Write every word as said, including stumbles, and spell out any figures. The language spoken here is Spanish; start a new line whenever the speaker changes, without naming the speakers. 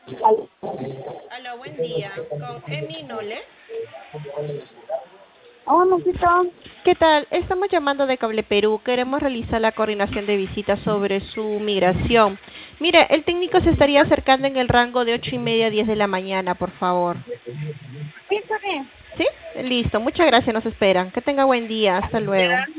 Aló, buen día. Con Emi Nole.
Un momentito.
¿Qué tal? Estamos llamando de Cable Perú. Queremos realizar la coordinación de visitas sobre su migración. Mire, el técnico se estaría acercando en el rango de ocho y media a diez de la mañana, por favor.
Sí, está bien.
¿Sí? Listo. Muchas gracias. Nos esperan. Que tenga buen día. Hasta luego.